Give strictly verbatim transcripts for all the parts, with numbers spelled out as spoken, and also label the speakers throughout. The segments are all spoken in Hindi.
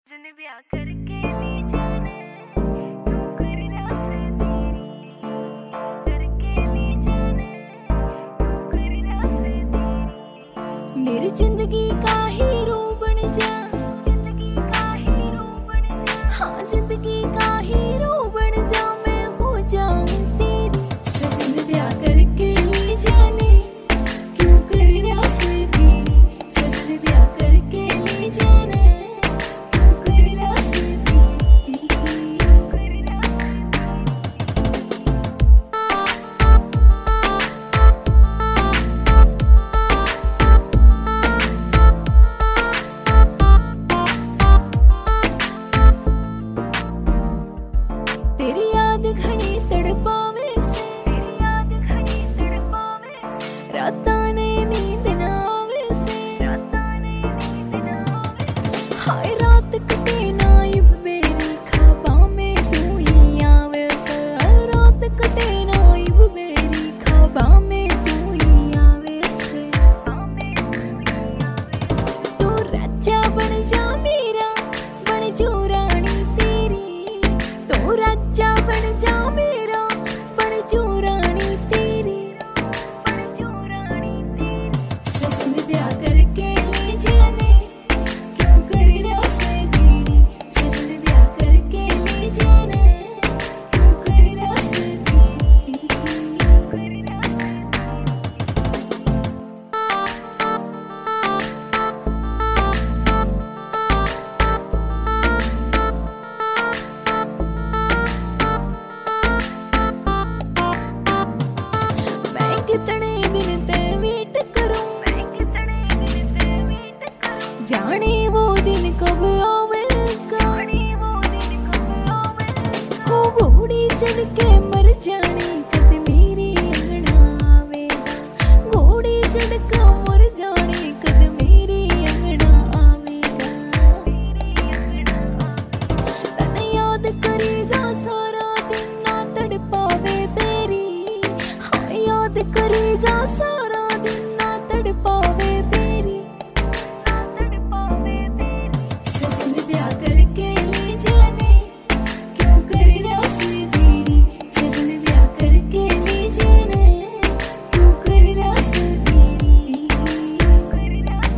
Speaker 1: जिन ब्याह करके ले जाने तू कर रास तेरी करके ले जाने तू कर रास तेरी मेरी जिंदगी का हीरो बन जा जिंदगी का हीरो बन जा हाँ जिंदगी का हीरो बन जा मैं हो जाऊं तेरी सजन ब्याह करके ले जाने क्यों कर रास तेरी सजन ब्याह करके ले जाने तेरी याद घनी तड़पावे से तेरी याद घनी तड़पावे से रातां ने नींद ना आवे से रातां ने नींद ना आवे से हाय रात कटे ना इब मेरी ख्वाबां में तू ही आवे से रात कटे ना इब मेरी ख्वाबां में तू ही आवे से में तू ही आवे से तू राजा बन जा मेरा बन जो रानी तेरी तू राजा बन जा मेरा बन जो रानी तेरी बन जो रानी तेरी सजन ब्याह करके ले जाने क्यों कर रास तेरी सजन ब्याह करके ले जाने क्यों कर रास तेरी क्यों कर रास कितने दिन ते वेट करूं मैं कितने दिन ते वेट करूं जाने वो दिन कब आवेगा जाने वो दिन कब आवेगा हो घोड़ी चढ़ के मर जाने कद मेरी अंगना आवेगा घोड़ी चढ़ के मर जाने कद मेरी अंगना आवेगा मेरी अंगना आवेगा तने याद करी जा सारा दिन ना तड़पावे बेरी याद करे जा सारा दिन ना तड़पावे बेरी ना तड़पावे बेरी सजन ब्याह करके ले जाने क्यों कर रास तेरी सजन ब्याह करके ले जाने क्यों कर रास तेरी क्यों कर रास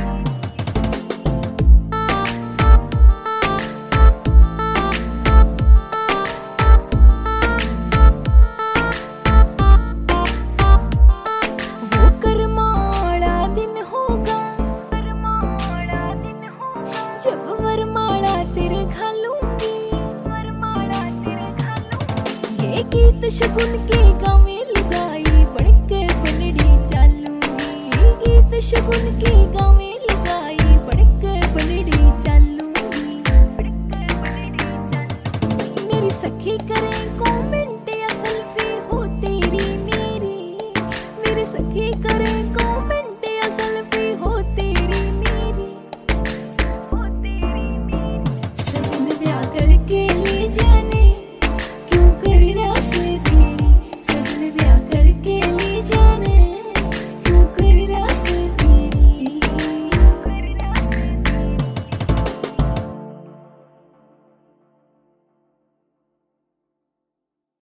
Speaker 1: जब वरमाला तेरे घालूंगी वरमाला तेरे घालूंगी ये गीत शगुन के गावे लुगाई बनके बनड़ी चालूंगी ये गीत शगुन के गावे लुगाई बनके बनड़ी चालूंगी बनके बनड़ी चालूंगी मेरी सखी करे कमेंट या सेल्फी हो तेरी मेरी मेरी सखी करे